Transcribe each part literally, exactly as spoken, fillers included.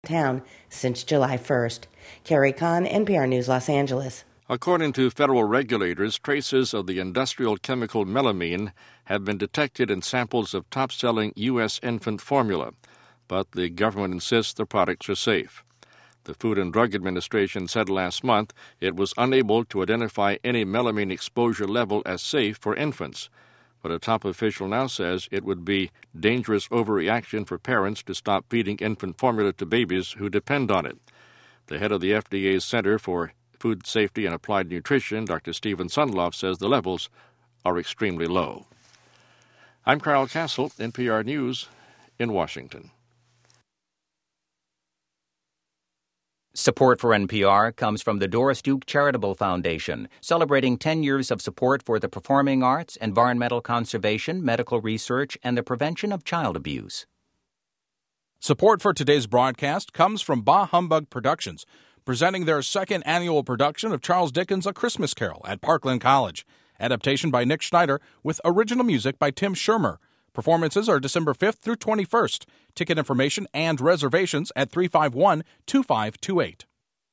town since July first. Carrie Kahn, N P R News, Los Angeles. According to federal regulators, traces of the industrial chemical melamine have been detected in samples of top-selling U S infant formula, but the government insists the products are safe. The Food and Drug Administration said last month it was unable to identify any melamine exposure level as safe for infants, but a top official now says it would be dangerous overreaction for parents to stop feeding infant formula to babies who depend on it. The head of the F D A's Center for Food Safety and Applied Nutrition, Doctor Stephen Sundloff, says the levels are extremely low. I'm Carl Castle, N P R News in Washington. Support for N P R comes from the Doris Duke Charitable Foundation, celebrating ten years of support for the performing arts, environmental conservation, medical research, and the prevention of child abuse. Support for today's broadcast comes from Bah Humbug Productions, presenting their second annual production of Charles Dickens' A Christmas Carol at Parkland College. Adaptation by Nick Schneider with original music by Tim Shermer. Performances are December fifth through twenty-first. Ticket information and reservations at three five one, two five two eight.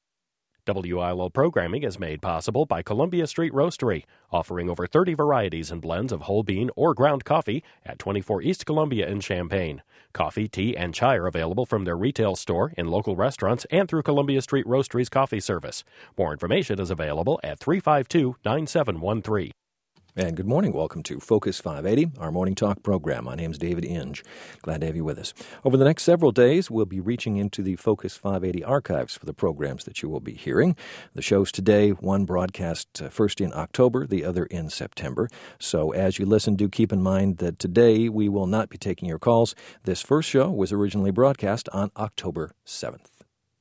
W I L O programming is made possible by Columbia Street Roastery, offering over thirty varieties and blends of whole bean or ground coffee at twenty-four East Columbia in Champaign. Coffee, tea, and chai are available from their retail store, in local restaurants, and through Columbia Street Roastery's coffee service. More information is available at three five two, nine seven one three. And good morning. Welcome to Focus five eighty, our morning talk program. My name is David Inge. Glad to have you with us. Over the next several days, we'll be reaching into the Focus five eighty archives for the programs that you will be hearing. The shows today, one broadcast uh, first in October, the other in September. So as you listen, do keep in mind that today we will not be taking your calls. This first show was originally broadcast on October seventh.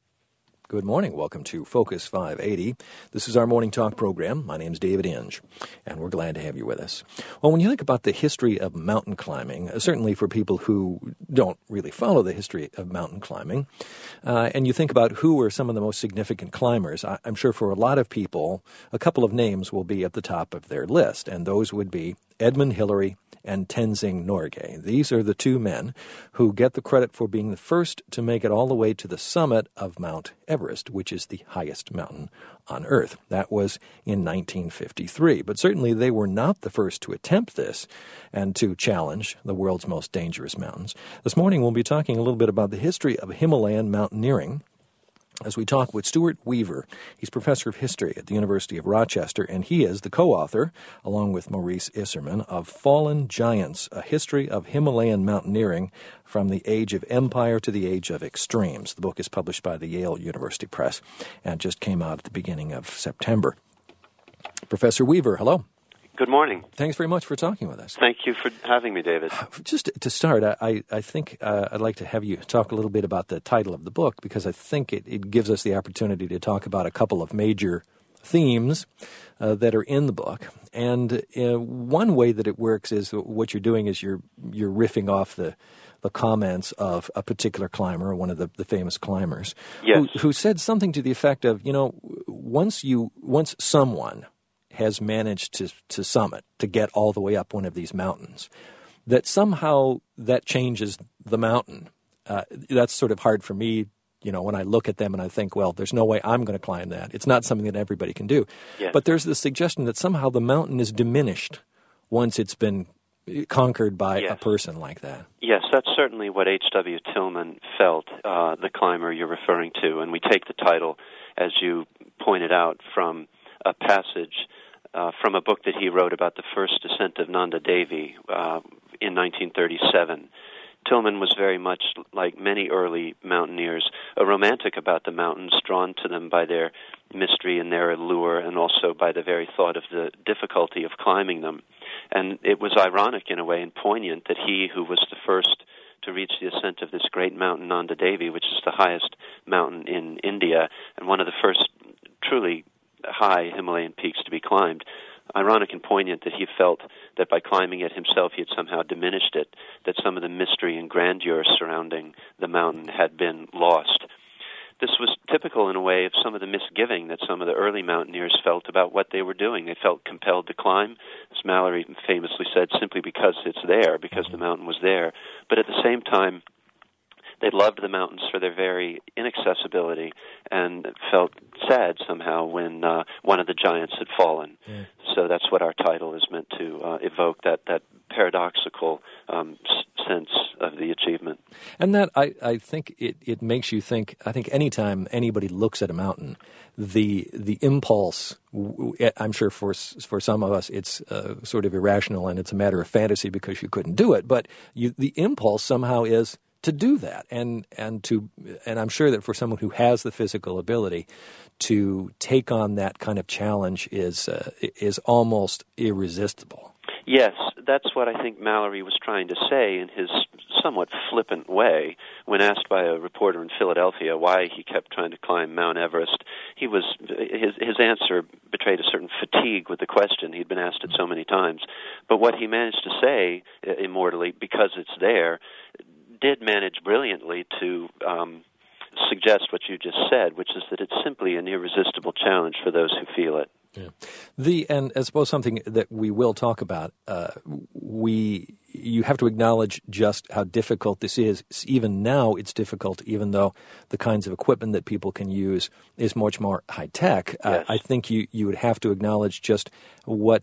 Good morning. Welcome to Focus five eighty. This is our morning talk program. My name is David Inge, and we're glad to have you with us. Well, when you think about the history of mountain climbing, uh, certainly for people who don't really follow the history of mountain climbing, uh, and you think about who are some of the most significant climbers, I- I'm sure for a lot of people, a couple of names will be at the top of their list, and those would be Edmund Hillary and Tenzing Norgay. These are the two men who get the credit for being the first to make it all the way to the summit of Mount Everest, which is the highest mountain on Earth. That was in nineteen fifty-three. But certainly they were not the first to attempt this and to challenge the world's most dangerous mountains. This morning we'll be talking a little bit about the history of Himalayan mountaineering as we talk with Stuart Weaver. He's professor of history at the University of Rochester, and he is the co-author, along with Maurice Isserman, of Fallen Giants, A History of Himalayan Mountaineering from the Age of Empire to the Age of Extremes. The book is published by the Yale University Press and just came out at the beginning of September. Professor Weaver, hello. Good morning. Thanks very much for talking with us. Thank you for having me, David. Just to start, I, I think uh, I'd like to have you talk a little bit about the title of the book, because I think it, it gives us the opportunity to talk about a couple of major themes uh, that are in the book. And uh, one way that it works is what you're doing is you're you're riffing off the the comments of a particular climber, one of the, the famous climbers, yes. who, who said something to the effect of, you know, once you once someone has managed to, to summit, to get all the way up one of these mountains, that somehow that changes the mountain. Uh, that's sort of hard for me, you know, when I look at them and I think, well, there's no way I'm going to climb that. It's not something that everybody can do. Yes. But there's the suggestion that somehow the mountain is diminished once it's been conquered by yes. a person like that. Yes, that's certainly what H W Tillman felt, uh, the climber you're referring to. And we take the title, as you pointed out, from a passage Uh, from a book that he wrote about the first descent of Nanda Devi uh, in nineteen thirty-seven. Tillman was very much like many early mountaineers, a romantic about the mountains, drawn to them by their mystery and their allure, and also by the very thought of the difficulty of climbing them. And it was ironic in a way and poignant that he, who was the first to reach the ascent of this great mountain, Nanda Devi, which is the highest mountain in India, and one of the first truly high Himalayan peaks to be climbed, ironic and poignant that he felt that by climbing it himself he had somehow diminished it, that some of the mystery and grandeur surrounding the mountain had been lost. This was typical in a way of some of the misgiving that some of the early mountaineers felt about what they were doing. They felt compelled to climb, as Mallory famously said, simply because it's there, because the mountain was there. But at the same time, they loved the mountains for their very inaccessibility and felt sad somehow when uh, one of the giants had fallen. Yeah. So that's what our title is meant to uh, evoke, that, that paradoxical um, s- sense of the achievement. And that, I, I think, it, it makes you think, I think anytime anybody looks at a mountain, the the impulse, I'm sure for for some of us it's uh, sort of irrational and it's a matter of fantasy because you couldn't do it, but you, the impulse somehow is to do that, and and to and I'm sure that for someone who has the physical ability to take on that kind of challenge is uh, is almost irresistible. Yes, that's what I think Mallory was trying to say in his somewhat flippant way when asked by a reporter in Philadelphia why he kept trying to climb Mount Everest. He was his his answer betrayed a certain fatigue with the question. He'd been asked it so many times. But what he managed to say uh, immortally, because it's there, did manage brilliantly to um, suggest what you just said, which is that it's simply an irresistible challenge for those who feel it. Yeah. The and I suppose something that we will talk about. Uh, we you have to acknowledge just how difficult this is. Even now, it's difficult, even though the kinds of equipment that people can use is much more high tech. Yes. Uh, I think you you would have to acknowledge just what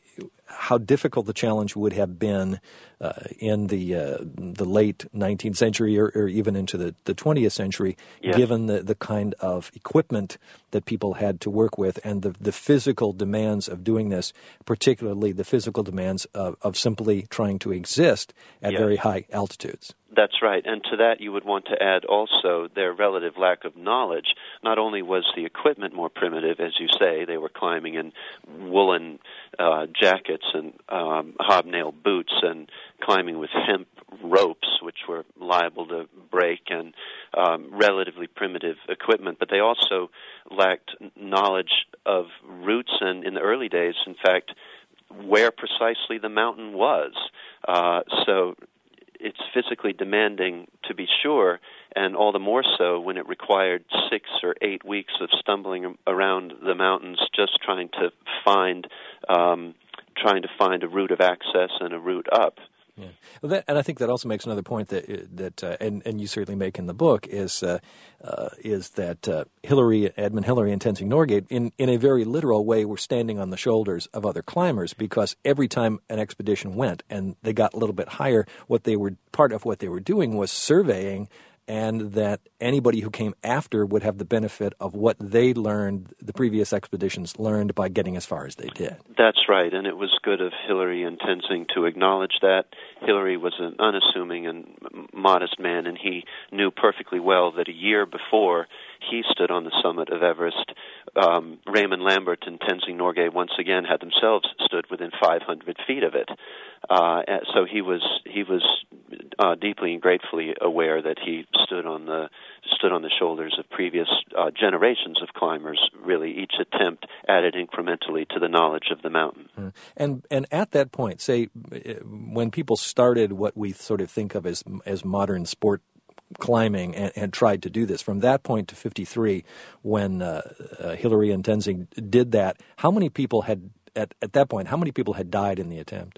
how difficult the challenge would have been uh, in the uh, the late nineteenth century or, or even into the, the twentieth century, yes. given the, the kind of equipment that people had to work with and the, the physical demands of doing this, particularly the physical demands of, of simply trying to exist at yes. very high altitudes. That's right, and to that you would want to add also their relative lack of knowledge. Not only was the equipment more primitive, as you say, they were climbing in woolen uh, jackets and um, hobnail boots and climbing with hemp ropes, which were liable to break, and um, relatively primitive equipment, but they also lacked knowledge of routes and, in the early days, in fact, where precisely the mountain was. Uh, so it's physically demanding, to be sure, and all the more so when it required six or eight weeks of stumbling around the mountains just trying to find um, trying to find a route of access and a route up. Yeah, well, that, and I think that also makes another point that that uh, and and you certainly make in the book is uh, uh, is that uh, Hillary, Edmund Hillary, and Tenzing Norgay, in in a very literal way, were standing on the shoulders of other climbers, because every time an expedition went and they got a little bit higher, what they were part of what they were doing was surveying. And that anybody who came after would have the benefit of what they learned, the previous expeditions learned, by getting as far as they did. That's right, and it was good of Hillary and Tenzing to acknowledge that. Hillary was an unassuming and modest man, and he knew perfectly well that a year before he stood on the summit of Everest, um, Raymond Lambert and Tenzing Norgay once again had themselves stood within five hundred feet of it. Uh, so he was he was uh, deeply and gratefully aware that he stood on the stood on the shoulders of previous uh, generations of climbers. Really, each attempt added incrementally to the knowledge of the mountain. Mm. And and at that point, say when people started what we sort of think of as as modern sport climbing and, and tried to do this, from that point to fifty-three, when uh, uh, Hillary and Tenzing did that, how many people had at at that point? How many people had died in the attempt?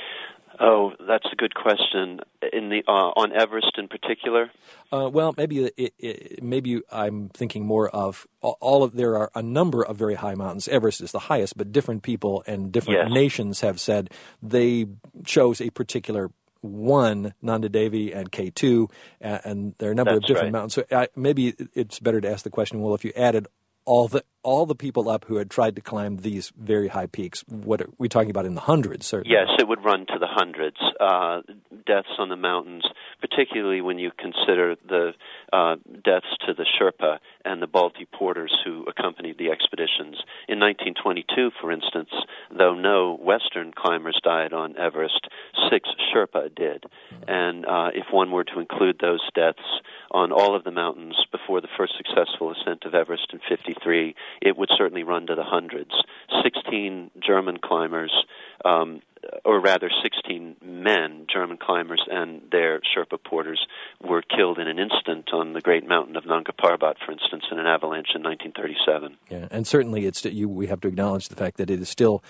Oh, that's a good question. In the uh, on Everest in particular? Uh, well, maybe it, it, maybe I'm thinking more of all of. There are a number of very high mountains. Everest is the highest, but different people and different yes. nations have said they chose a particular one, Nanda Devi and K two, and, and there are a number that's of different right. mountains. So I, maybe it's better to ask the question: well, if you added all the all the people up who had tried to climb these very high peaks, what are we talking about in the hundreds? Certainly. Yes, it would run to the hundreds. Uh, deaths on the mountains, particularly when you consider the uh, deaths to the Sherpa and the Balti porters who accompanied the expeditions. In nineteen twenty-two, for instance, though no Western climbers died on Everest, six Sherpa did. Mm-hmm. And uh, if one were to include those deaths on all of the mountains before the first successful ascent of Everest in fifty-three, it would certainly run to the hundreds. Sixteen German climbers, um, or rather sixteen men, German climbers and their Sherpa porters, were killed in an instant on the great mountain of Nanga Parbat, for instance, in an avalanche in nineteen thirty-seven. Yeah, and certainly it's you. We have to acknowledge the fact that it is still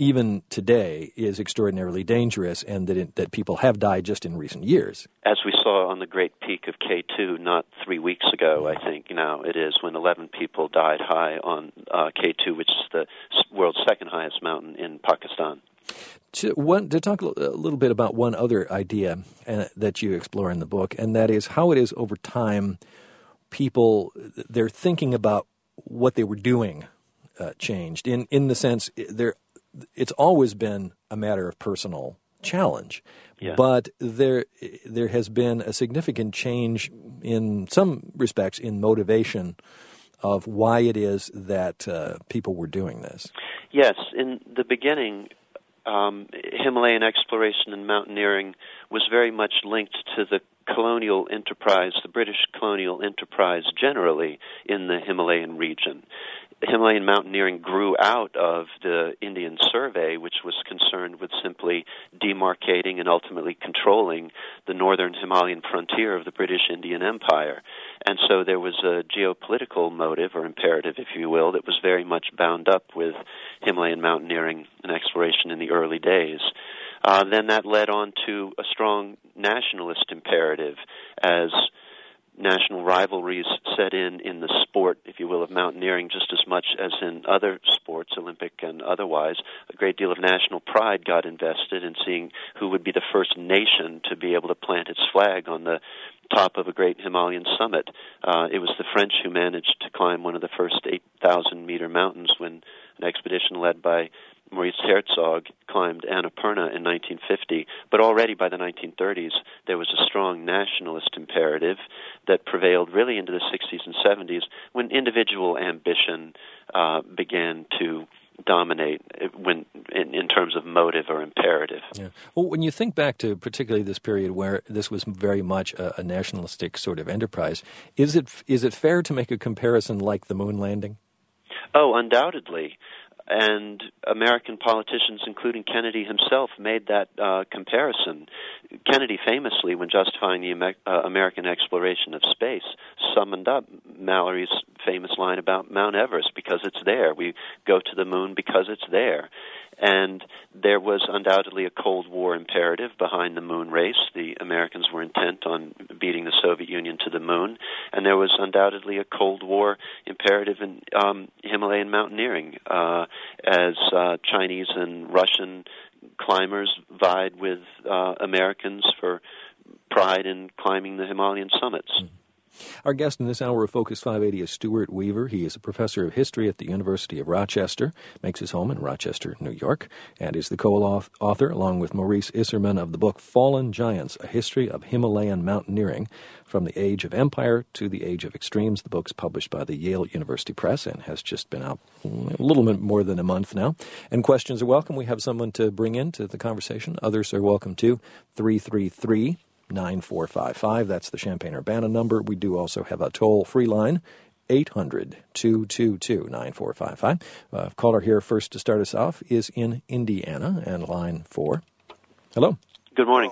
even today, is extraordinarily dangerous, and that it, that people have died just in recent years. As we saw on the great peak of K two not three weeks ago, I think now it is, when eleven people died high on uh, K two, which is the world's second highest mountain in Pakistan. To, one, to talk a little bit about one other idea uh, that you explore in the book, and that is how it is over time people, they're thinking about what they were doing uh, changed, in, in the sense there, it's always been a matter of personal challenge. Yeah. But there there has been a significant change in some respects in motivation of why it is that uh, people were doing this. Yes, in the beginning, um, Himalayan exploration and mountaineering was very much linked to the colonial enterprise, the British colonial enterprise generally in the Himalayan region. Himalayan mountaineering grew out of the Indian Survey, which was concerned with simply demarcating and ultimately controlling the northern Himalayan frontier of the British Indian Empire. And so there was a geopolitical motive or imperative, if you will, that was very much bound up with Himalayan mountaineering and exploration in the early days. Uh, then that led on to a strong nationalist imperative as national rivalries set in in the sport, if you will, of mountaineering just as much as in other sports, Olympic and otherwise. A great deal of national pride got invested in seeing who would be the first nation to be able to plant its flag on the top of a great Himalayan summit. Uh, it was the French who managed to climb one of the first eight thousand meter mountains when an expedition led by Maurice Herzog climbed Annapurna in nineteen fifty, but already by the nineteen thirties there was a strong nationalist imperative that prevailed really into the sixties and seventies when individual ambition uh, began to dominate when in, in terms of motive or imperative. Yeah. Well, when you think back to particularly this period where this was very much a, a nationalistic sort of enterprise, is it is it fair to make a comparison like the moon landing? Oh, undoubtedly. And American politicians, including Kennedy himself, made that uh, comparison. Kennedy famously, when justifying the Amer- uh, American exploration of space, summoned up Mallory's famous line about Mount Everest, because it's there. We go to the moon because it's there. And there was undoubtedly a Cold War imperative behind the moon race. The Americans were intent on beating the Soviet Union to the moon. And there was undoubtedly a Cold War imperative in um, Himalayan mountaineering, uh, as uh, Chinese and Russian climbers vied with uh, Americans for pride in climbing the Himalayan summits. Mm-hmm. Our guest in this hour of Focus five eighty is Stuart Weaver. He is a professor of history at the University of Rochester, makes his home in Rochester, New York, and is the co-author, along with Maurice Isserman, of the book Fallen Giants, A History of Himalayan Mountaineering from the Age of Empire to the Age of Extremes. The book's published by the Yale University Press and has just been out a little bit more than a month now. And questions are welcome. We have someone to bring into the conversation. Others are welcome too. three three three nine four five five. That's the Champaign-Urbana number. We do also have a toll-free line, eight hundred, two two two, nine four five five. Uh, caller here first to start us off is in Indiana, and line four. Hello. Good morning.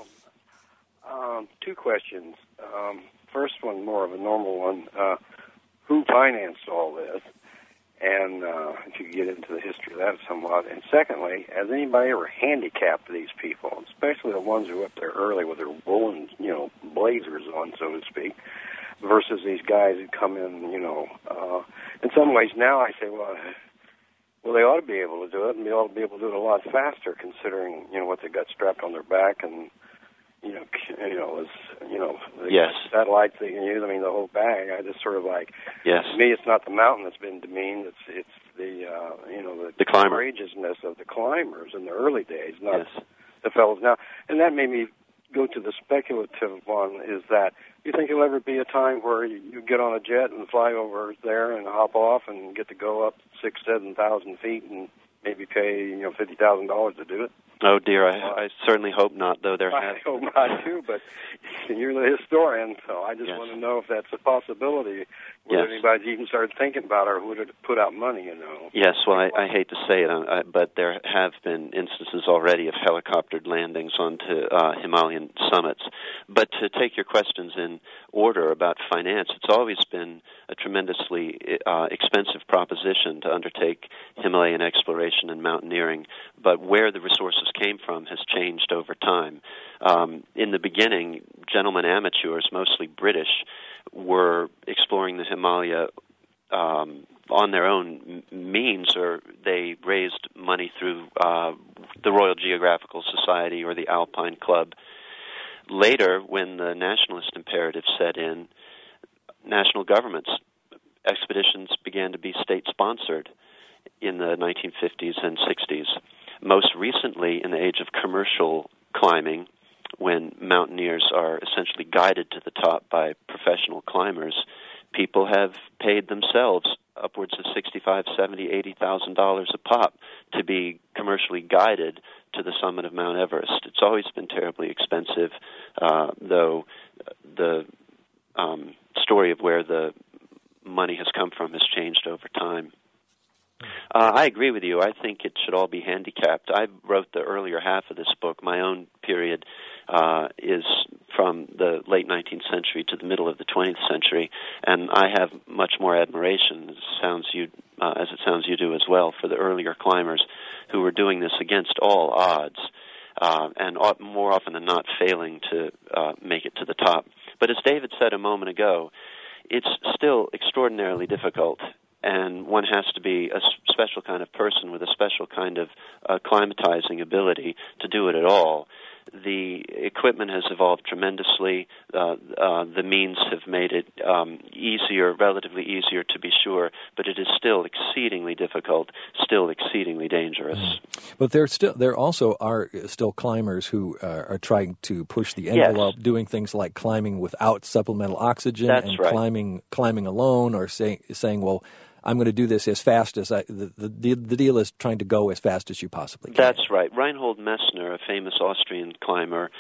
Um, two questions. Um, first one, more of a normal one. Uh, who financed all this? And uh, if you could get into the history of that somewhat. And secondly, has anybody ever handicapped these people, especially the ones who are up there early with their woolen, you know, blazers on, so to speak, versus these guys who come in, you know, uh, in some ways now I say, well, well, they ought to be able to do it, and they ought to be able to do it a lot faster, considering, you know, what they got strapped on their back, and you know, you know, was, you know, the yes. satellites they can use. I mean, the whole bag. I just sort of like, yes. To me, it's not the mountain that's been demeaned. It's it's the uh, you know the, the climber. courageousness of the climbers in the early days, not yes. the fellows now. And that made me go to the speculative one. Is that you think there'll ever be a time where you, you get on a jet and fly over there and hop off and get to go up six, seven thousand feet and maybe pay you know fifty thousand dollars to do it? Oh dear, I, I certainly hope not. Though there, I have... hope not too. But you're the historian, so I just yes. want to know if that's a possibility. Whether yes. anybody's even started thinking about it, or would it put out money? You know. Yes. Well, I, I hate to say it, I, but there have been instances already of helicoptered landings onto uh, Himalayan summits. But to take your questions in order about finance, it's always been a tremendously uh, expensive proposition to undertake Himalayan exploration and mountaineering, but where the resources came from has changed over time. Um, in the beginning, gentlemen amateurs, mostly British, were exploring the Himalaya um, on their own means, or they raised money through uh, the Royal Geographical Society or the Alpine Club. Later, when the nationalist imperative set in, national governments, expeditions began to be state-sponsored in the nineteen fifties and sixties. Most recently, in the age of commercial climbing, when mountaineers are essentially guided to the top by professional climbers, people have paid themselves upwards of sixty-five, seventy, eighty thousand dollars a pop to be commercially guided to the summit of Mount Everest. It's always been terribly expensive, uh, though the um, story of where the money has come from has changed over time. Uh, I agree with you. I think it should all be handicapped. I wrote the earlier half of this book. My own period uh, is from the late nineteenth century to the middle of the twentieth century, and I have much more admiration, as it sounds you, uh, as it sounds you do as well, for the earlier climbers who were doing this against all odds, uh, and more often than not failing to uh, make it to the top. But as David said a moment ago, it's still extraordinarily difficult, and one has to be a special kind of person with a special kind of uh, climatizing ability to do it at all. The equipment has evolved tremendously. Uh, uh, the means have made it um, easier, relatively easier to be sure, but it is still exceedingly difficult, still exceedingly dangerous. Mm. But there still there also are still climbers who uh, are trying to push the envelope, yes. doing things like climbing without supplemental oxygen That's and right. climbing climbing alone, or say, saying, well, I'm going to do this as fast as I, the, the, the deal is trying to go as fast as you possibly can. That's right. Reinhold Messner, a famous Austrian climber,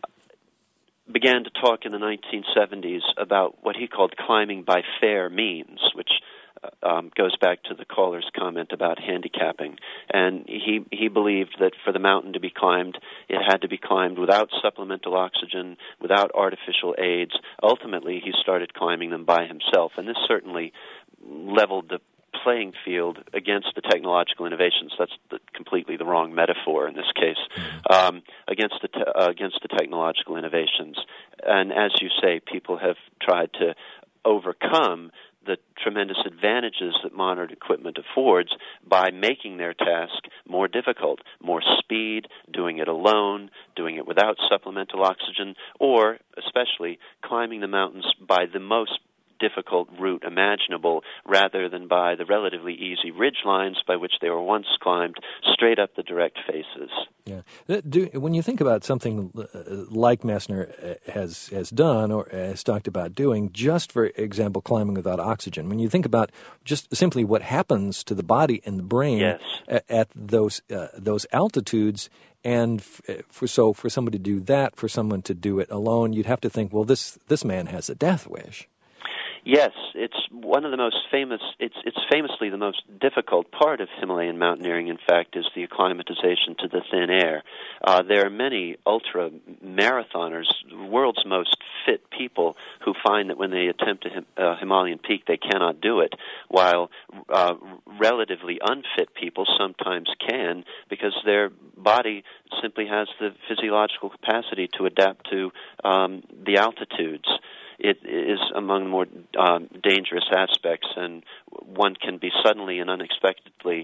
began to talk in the nineteen seventies about what he called climbing by fair means, which uh, um, goes back to the caller's comment about handicapping. And he, he believed that for the mountain to be climbed, it had to be climbed without supplemental oxygen, without artificial aids. Ultimately, he started climbing them by himself, and this certainly leveled the playing field against the technological innovations. That's the, completely the wrong metaphor in this case. Um, against the te- uh, against the technological innovations, and as you say, people have tried to overcome the tremendous advantages that modern equipment affords by making their task more difficult, more speed, doing it alone, doing it without supplemental oxygen, or especially climbing the mountains by the most difficult route imaginable rather than by the relatively easy ridge lines by which they were once climbed straight up the direct faces. Yeah. Do, when you think about something like Messner has has done or has talked about doing, just for example, climbing without oxygen, when you think about just simply what happens to the body and the brain yes. at, at those uh, those altitudes, and for so for somebody to do that, for someone to do it alone, you'd have to think, well, this this man has a death wish. Yes, it's one of the most famous, it's it's famously the most difficult part of Himalayan mountaineering, in fact, is the acclimatization to the thin air. Uh, there are many ultra-marathoners, the world's most fit people, who find that when they attempt a Him- uh, Himalayan peak, they cannot do it, while uh, relatively unfit people sometimes can, because their body simply has the physiological capacity to adapt to um, the altitudes. It is among the more um, dangerous aspects, and one can be suddenly and unexpectedly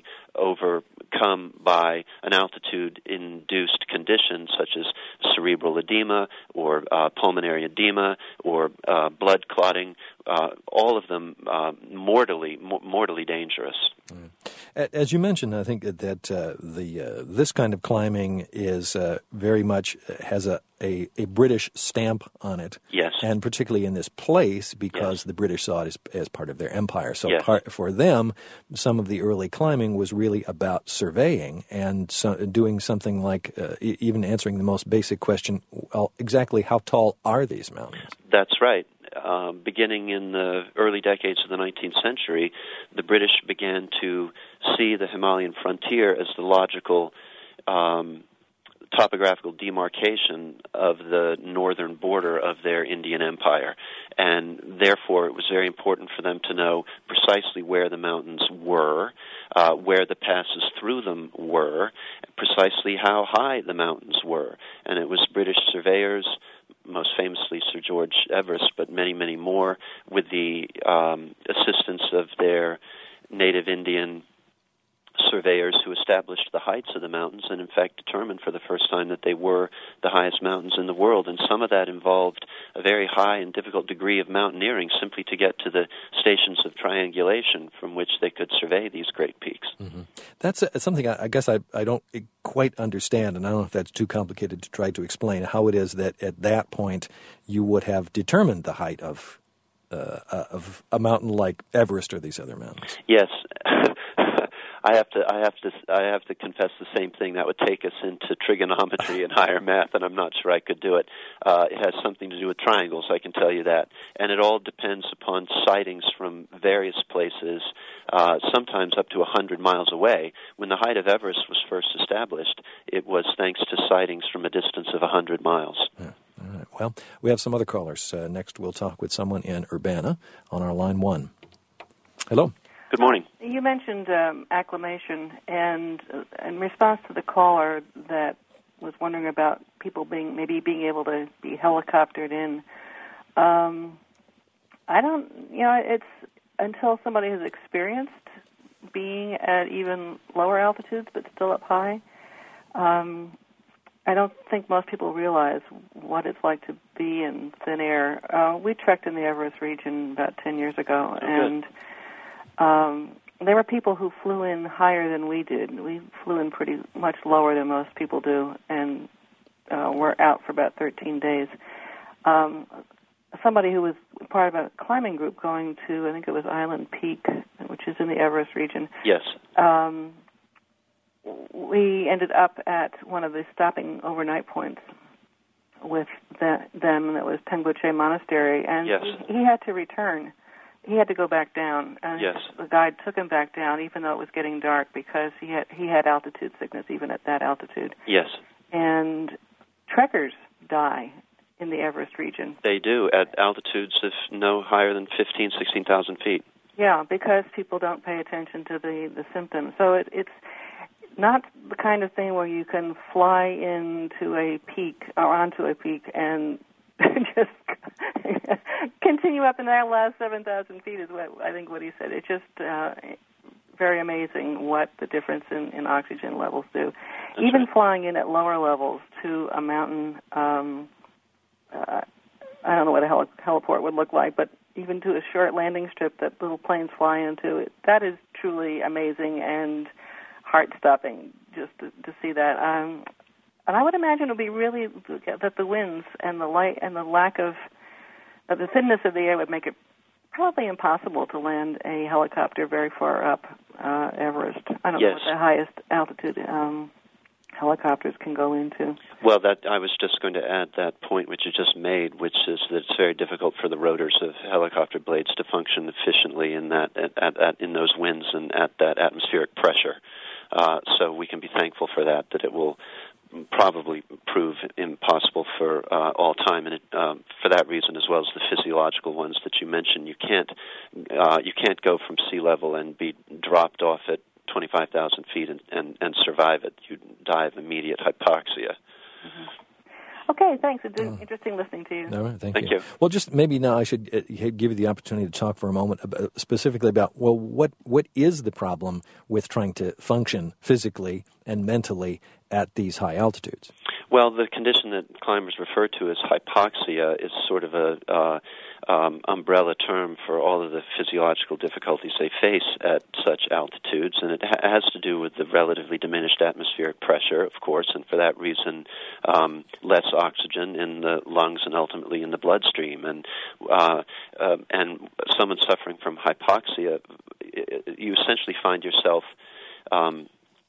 overcome by an altitude-induced condition such as cerebral edema or uh, pulmonary edema or uh, blood clotting, uh, all of them uh, mortally, m- mortally dangerous. Mm. As you mentioned, I think that uh, the uh, this kind of climbing is uh, very much has a, a, a British stamp on it. Yes. And particularly in this place because yes. the British saw it as, as part of their empire. So yes. part, for them, some of the early climbing was really about surveying and so, doing something like uh, e- even answering the most basic question, well, exactly how tall are these mountains? That's right. Uh, beginning in the early decades of the nineteenth century, the British began to see the Himalayan frontier as the logical um, topographical demarcation of the northern border of their Indian empire. And therefore, it was very important for them to know precisely where the mountains were, uh, where the passes through them were, precisely how high the mountains were. And it was British surveyors, most famously Sir George Everest, but many, many more, with the um, assistance of their native Indian surveyors who established the heights of the mountains and, in fact, determined for the first time that they were the highest mountains in the world. And some of that involved a very high and difficult degree of mountaineering simply to get to the stations of triangulation from which they could survey these great peaks. Mm-hmm. That's uh, something I, I guess I, I don't quite understand, and I don't know if that's too complicated to try to explain, how it is that at that point you would have determined the height of uh, of a mountain like Everest or these other mountains. Yes. I have to, I have to, I have to confess the same thing. That would take us into trigonometry and higher math, and I'm not sure I could do it. Uh, it has something to do with triangles, I can tell you that, and it all depends upon sightings from various places, uh, sometimes up to a hundred miles away. When the height of Everest was first established, it was thanks to sightings from a distance of a hundred miles. Yeah. All right. Well, we have some other callers. Uh, next, we'll talk with someone in Urbana on our line one. Hello. Good morning. You mentioned um, acclimation, and uh, in response to the caller that was wondering about people being maybe being able to be helicoptered in, um, I don't, you know, it's until somebody has experienced being at even lower altitudes but still up high, um, I don't think most people realize what it's like to be in thin air. Uh, we trekked in the Everest region about ten years ago, oh, and Um, there were people who flew in higher than we did. We flew in pretty much lower than most people do, and uh, were out for about thirteen days. Um, somebody who was part of a climbing group going to, I think it was Island Peak, which is in the Everest region. Yes. Um, we ended up at one of the stopping overnight points with the, them, and it was Tengboche Monastery, and yes. he, he had to return. He had to go back down, and yes. the guide took him back down, even though it was getting dark, because he had he had altitude sickness even at that altitude. Yes. And trekkers die in the Everest region. They do at altitudes of no higher than fifteen, sixteen thousand feet. Yeah, because people don't pay attention to the, the symptoms. So it, it's not the kind of thing where you can fly into a peak or onto a peak and just continue up in that last seven thousand feet is what I think what he said. It's just uh, very amazing what the difference in, in oxygen levels do. That's Even right. flying in at lower levels to a mountain, um, uh, I don't know what a heli- heliport would look like, but even to a short landing strip that little planes fly into, it, that is truly amazing and heart-stopping just to, to see that. Um, And I would imagine it would be really that the winds and the light and the lack of uh, the thinness of the air would make it probably impossible to land a helicopter very far up uh, Everest. I don't yes. know what the highest altitude um, helicopters can go into. Well, that I was just going to add that point which you just made, which is that it's very difficult for the rotors of helicopter blades to function efficiently in that at, at, at, in those winds and at that atmospheric pressure. Uh, so we can be thankful for that, that it will probably prove impossible for uh, all time, and it, um, for that reason, as well as the physiological ones that you mentioned, you can't uh, you can't go from sea level and be dropped off at twenty-five thousand feet and, and, and survive it. You die of immediate hypoxia. Mm-hmm. Okay, thanks. It's oh. interesting listening to you. All right, thank, thank you. you. Well, just maybe now I should uh, give you the opportunity to talk for a moment about, specifically about, well, what what is the problem with trying to function physically and mentally at these high altitudes? Well, the condition that climbers refer to as hypoxia is sort of a uh, um, umbrella term for all of the physiological difficulties they face at such altitudes, and it ha- has to do with the relatively diminished atmospheric pressure, of course, and for that reason, um, less oxygen in the lungs and ultimately in the bloodstream. And uh, uh, and someone suffering from hypoxia, you essentially find yourself Um,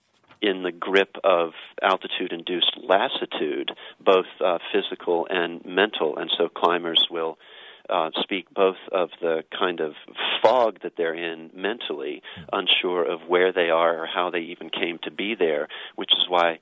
in the grip of altitude-induced lassitude, both uh, physical and mental, and so climbers will uh, speak both of the kind of fog that they're in mentally, unsure of where they are or how they even came to be there, which is why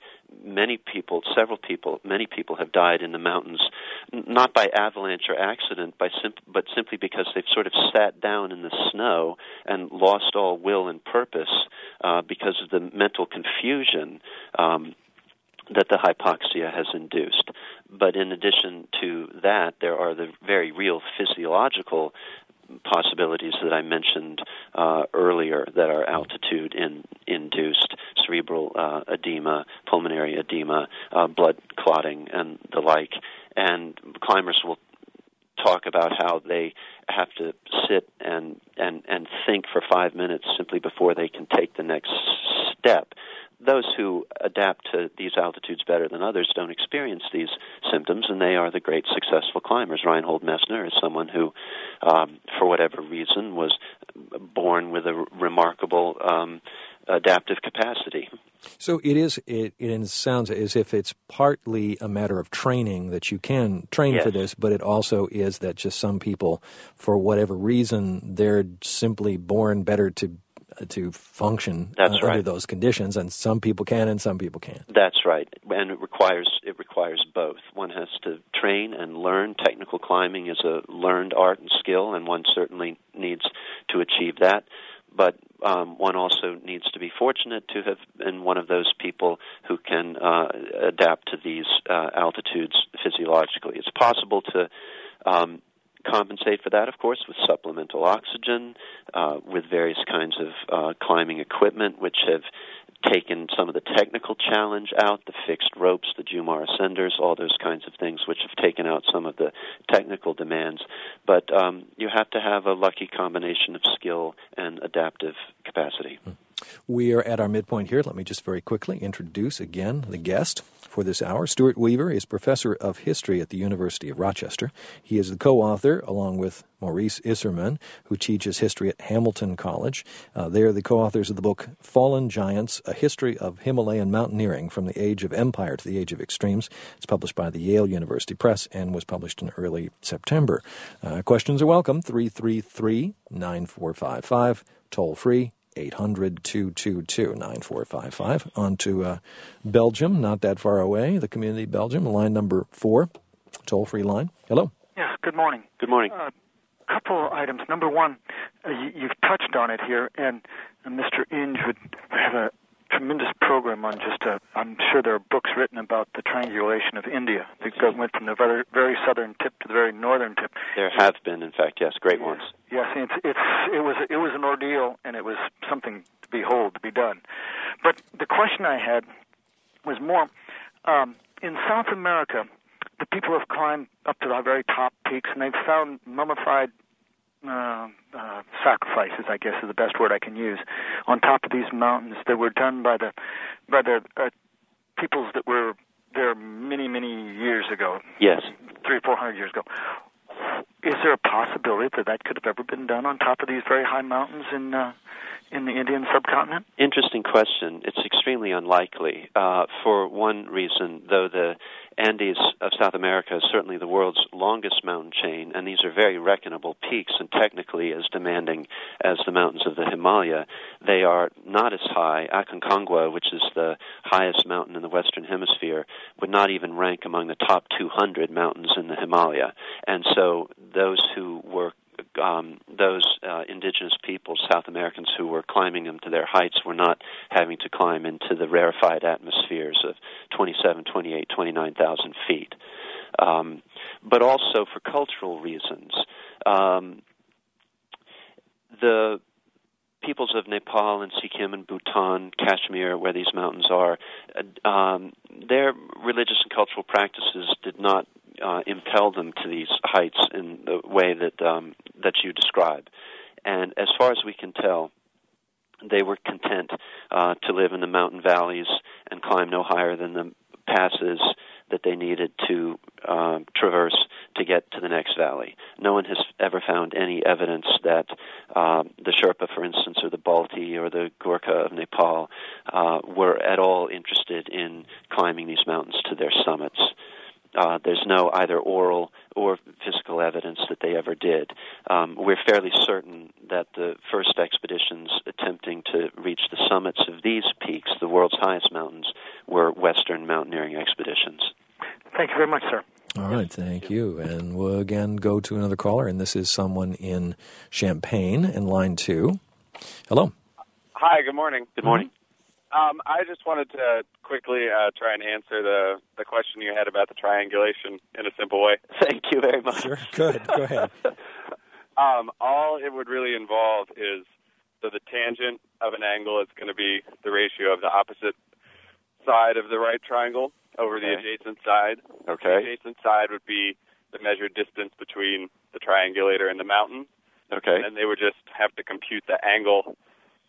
many people, several people, many people have died in the mountains, not by avalanche or accident, by sim- but simply because they've sort of sat down in the snow and lost all will and purpose uh, because of the mental confusion um, that the hypoxia has induced. But in addition to that, there are the very real physiological possibilities that I mentioned uh, earlier that are altitude-induced, cerebral uh, edema, pulmonary edema, uh, blood clotting, and the like. And climbers will talk about how they have to sit and, and, and think for five minutes simply before they can take the next step. Those who adapt to these altitudes better than others don't experience these symptoms, and they are the great successful climbers. Reinhold Messner is someone who, um, for whatever reason, was born with a remarkable um, adaptive capacity. So it is. It, it sounds as if it's partly a matter of training, that you can train yes. for this, but it also is that just some people, for whatever reason, they're simply born better to to function That's uh, right. under those conditions, and some people can and some people can't. That's right, and it requires it requires both. One has to train and learn. Technical climbing is a learned art and skill, and one certainly needs to achieve that. But um, one also needs to be fortunate to have been one of those people who can uh, adapt to these uh, altitudes physiologically. It's possible to um, compensate for that, of course, with supplemental oxygen, uh, with various kinds of uh, climbing equipment, which have taken some of the technical challenge out, the fixed ropes, the Jumar ascenders, all those kinds of things, which have taken out some of the technical demands. But um, you have to have a lucky combination of skill and adaptive capacity. We are at our midpoint here. Let me just very quickly introduce again the guest for this hour. Stuart Weaver is professor of history at the University of Rochester. He is the co-author, along with Maurice Isserman, who teaches history at Hamilton College. Uh, they are the co-authors of the book Fallen Giants, A History of Himalayan Mountaineering from the Age of Empire to the Age of Extremes. It's published by the Yale University Press and was published in early September. Uh, questions are welcome, three three three, nine four five five, toll free, eight hundred, two two two, nine four five five. On to uh, Belgium, not that far away, the community Belgium, line number four, toll-free line. Hello. Yes, good morning. Good morning. A uh, couple items. Number one, uh, you, you've touched on it here, and uh, Mister Inge would have a tremendous program on just, uh, I'm sure there are books written about the triangulation of India. It went from the very, very southern tip to the very northern tip. There have been, in fact, yes, great ones. Yes, it's, it's, it was it was an ordeal, and it was something to behold, to be done. But the question I had was more, um, in South America, the people have climbed up to the very top peaks, and they've found mummified uh, uh, sacrifices, I guess is the best word I can use, on top of these mountains that were done by the by the uh, peoples that were there many, many years ago. Yes. Three or four hundred years ago. Is there a possibility that that could have ever been done on top of these very high mountains in uh, in the Indian subcontinent? Interesting question. It's extremely unlikely. Uh, for one reason, though the Andes of South America is certainly the world's longest mountain chain, and these are very reckonable peaks and technically as demanding as the mountains of the Himalaya, they are not as high. Aconcagua, which is the highest mountain in the Western Hemisphere, would not even rank among the top two hundred mountains in the Himalaya. And so those who were Um, those uh, indigenous peoples, South Americans, who were climbing them to their heights were not having to climb into the rarefied atmospheres of twenty-seven, twenty-eight, twenty-nine thousand feet. Um, but also for cultural reasons. Um, the peoples of Nepal and Sikkim and Bhutan, Kashmir, where these mountains are, uh, um, their religious and cultural practices did not Uh, impel them to these heights in the way that um, that you describe. And as far as we can tell, they were content uh, to live in the mountain valleys and climb no higher than the passes that they needed to uh, traverse to get to the next valley. No one has ever found any evidence that uh, the Sherpa, for instance, or the Balti or the Gurkha of Nepal uh, were at all interested in climbing these mountains to their summits. Uh, there's no either oral or physical evidence that they ever did. Um, we're fairly certain that the first expeditions attempting to reach the summits of these peaks, the world's highest mountains, were Western mountaineering expeditions. Thank you very much, sir. All right, thank you. And we'll again go to another caller, and this is someone in Champaign in line two. Hello. Hi, good morning. Good morning. Um, I just wanted to quickly uh, try and answer the, the question you had about the triangulation in a simple way. Thank you very much. Sure, good. Go ahead. um, all it would really involve is, so the tangent of an angle is going to be the ratio of the opposite side of the right triangle over Okay. the adjacent side. Okay. The adjacent side would be the measured distance between the triangulator and the mountain. Okay. And they would just have to compute the angle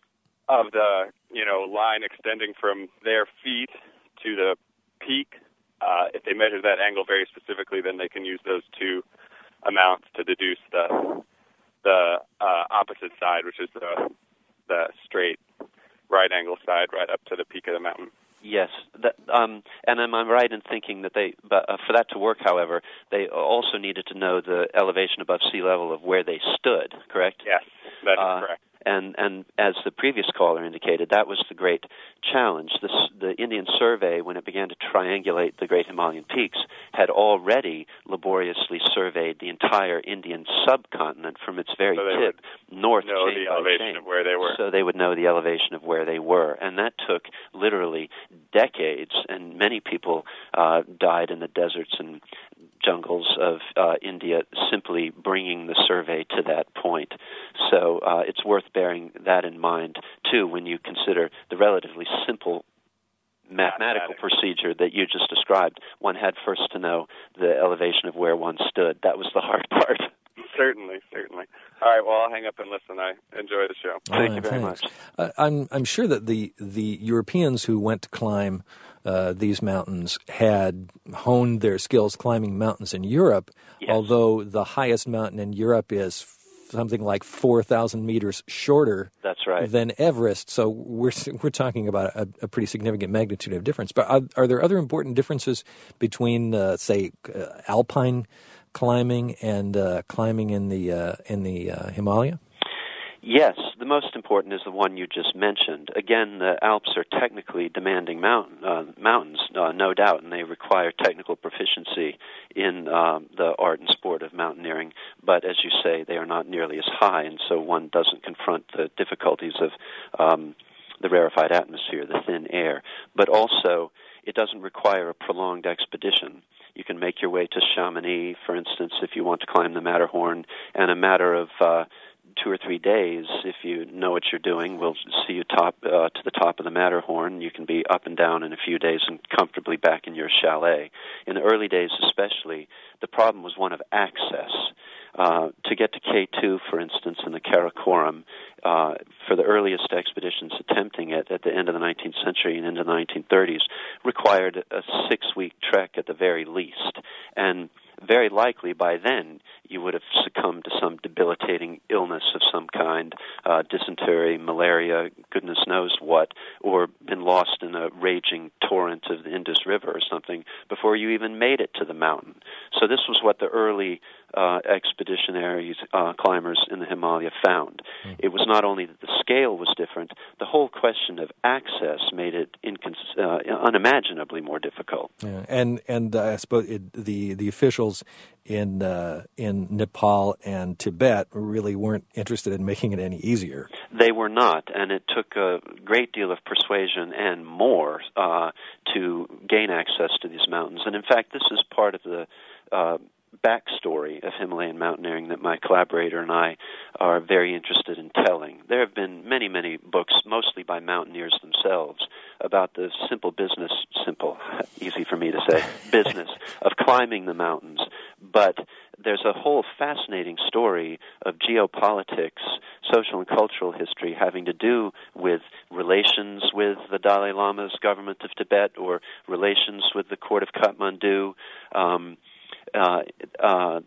of the, you know, line extending from their feet to the peak. Uh, if they measure that angle very specifically, then they can use those two amounts to deduce the the uh, opposite side, which is the the straight right angle side right up to the peak of the mountain. Yes, that, um, and am I right in thinking that they, but uh, for that to work, however, they also needed to know the elevation above sea level of where they stood, correct? Yes, that is Uh, correct. And and as the previous caller indicated, that was the great challenge. This, the Indian Survey, when it began to triangulate the Great Himalayan peaks, had already laboriously surveyed the entire Indian subcontinent from its very So they tip north, know chain the by elevation chain. of where they were. So they would know the elevation of where they were, and that took literally decades. And many people uh, died in the deserts and jungles of uh, India simply bringing the survey to that point. So uh, it's worth bearing that in mind, too, when you consider the relatively simple mathematical Mathematics. procedure that you just described. One had first to know the elevation of where one stood. That was the hard part. Certainly, certainly. All right, well, I'll hang up and listen. I enjoy the show. All Thank right, you very thanks. much. Uh, I'm I'm sure that the the Europeans who went to climb uh, these mountains had honed their skills climbing mountains in Europe. Yes. Although the highest mountain in Europe is something like four thousand meters shorter That's right. than Everest. So we're we're talking about a, a pretty significant magnitude of difference. But are, are there other important differences between, uh, say, uh, alpine climbing and uh, climbing in the uh, in the uh, Himalaya? Yes, the most important is the one you just mentioned. Again, the Alps are technically demanding mountain, uh, mountains, uh, no doubt, and they require technical proficiency in um, the art and sport of mountaineering. But as you say, they are not nearly as high, and so one doesn't confront the difficulties of um, the rarefied atmosphere, the thin air. But also, it doesn't require a prolonged expedition. You can make your way to Chamonix, for instance, if you want to climb the Matterhorn, and a matter of uh, two or three days, if you know what you're doing, we'll see you top uh, to the top of the Matterhorn. You can be up and down in a few days and comfortably back in your chalet. In the early days especially, the problem was one of access. Uh, to get to K two, for instance, in the Karakoram, uh, for the earliest expeditions attempting it at the end of the nineteenth century and into the nineteen thirties, required a six-week trek at the very least. And very likely by then you would have succumbed to some debilitating illness of some kind, uh, dysentery, malaria, goodness knows what, or been lost in a raging torrent of the Indus River or something before you even made it to the mountain. So this was what the early uh, expeditionary uh, climbers in the Himalaya found. Mm-hmm. It was not only that the scale was different, the whole question of access made it incons- uh, unimaginably more difficult. Yeah. And and uh, I suppose it, the the officials in uh, in Nepal and Tibet really weren't interested in making it any easier. They were not, and it took a great deal of persuasion and more uh, to gain access to these mountains. And in fact, this is part of the uh, backstory of Himalayan mountaineering that my collaborator and I are very interested in telling. There have been many, many books, mostly by mountaineers themselves, about the simple business, simple, easy for me to say, business of climbing the mountains. But there's a whole fascinating story of geopolitics, social and cultural history having to do with relations with the Dalai Lama's government of Tibet or relations with the court of Kathmandu. Um, Uh, uh,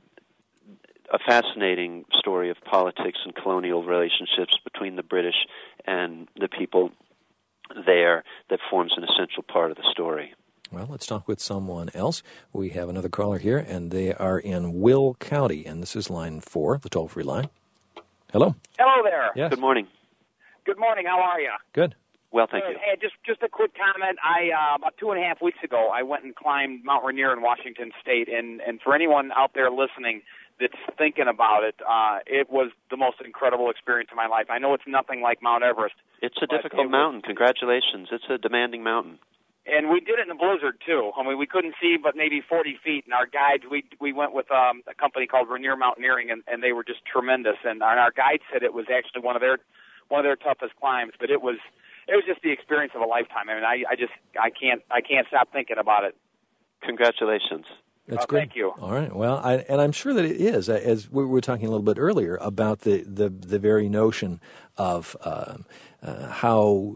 a fascinating story of politics and colonial relationships between the British and the people there that forms an essential part of the story. Well, let's talk with someone else. We have another caller here, and they are in Will County, and this is line four, the toll-free line. Hello. Hello there. Yes. Good morning. Good morning. How are you? Good. Well, thank you. Hey, just just a quick comment. I uh, about two and a half weeks ago, I went and climbed Mount Rainier in Washington State, and and for anyone out there listening that's thinking about it, uh, it was the most incredible experience of my life. I know it's nothing like Mount Everest. It's a difficult it mountain. Was, Congratulations. It's a demanding mountain. And we did it in a blizzard too. I mean, we couldn't see but maybe forty feet. And our guides, we we went with um, a company called Rainier Mountaineering, and, and they were just tremendous. And our guide said it was actually one of their one of their toughest climbs. But it was it was just the experience of a lifetime. I mean, I, I just I can't I can't stop thinking about it. Congratulations. That's uh, great. Thank you. All right. Well, I, and I'm sure that it is, as we were talking a little bit earlier about the, the, the very notion of uh, uh, how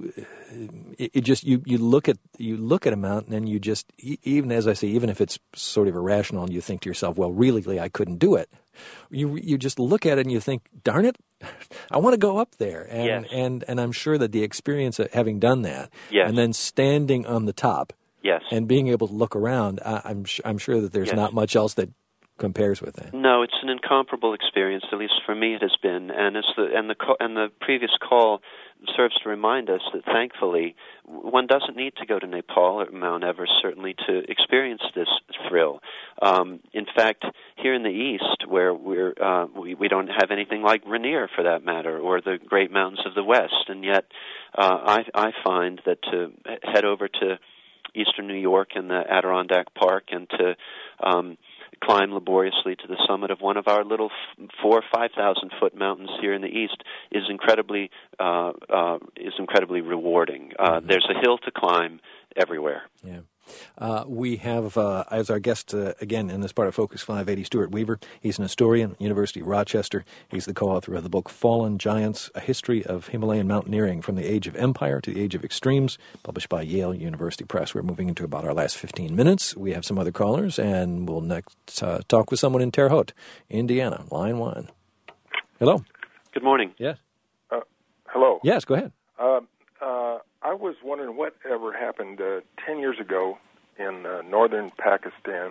it, it just you, you look at you look at a mountain and you just even as I say, even if it's sort of irrational, and you think to yourself, well, really, I couldn't do it. You you just look at it and you think, darn it, I want to go up there. And yes. and and I'm sure that the experience of having done that, yes. and then standing on the top. Yes. And being able to look around, I, I'm I'm sure that there's yes. not much else that compares with that. No, it's an incomparable experience. At least for me, it has been. And it's the and the and the previous call serves to remind us that thankfully one doesn't need to go to Nepal or Mount Everest certainly to experience this thrill. Um, in fact, here in the East, where we're uh, we we don't have anything like Rainier for that matter, or the Great Mountains of the West, and yet uh, I I find that to head over to Eastern New York and the Adirondack Park, and to um, climb laboriously to the summit of one of our little f- four or five thousand foot mountains here in the east is incredibly uh, uh, is incredibly rewarding. Uh, mm-hmm. There's a hill to climb everywhere. Yeah. Uh, we have uh, as our guest uh, again in this part of Focus five eighty, Stuart Weaver. He's an historian, University of Rochester. He's the co-author of the book Fallen Giants: A History of Himalayan Mountaineering from the Age of Empire to the Age of Extremes, published by Yale University Press. We're moving into about our last fifteen minutes. We have some other callers, and we'll next uh, talk with someone in Terre Haute, Indiana. Line one. Hello. Good morning. Yes. Uh, hello. Yes. Go ahead. Uh, uh, I was wondering what ever happened uh, ten years ago in uh, northern Pakistan.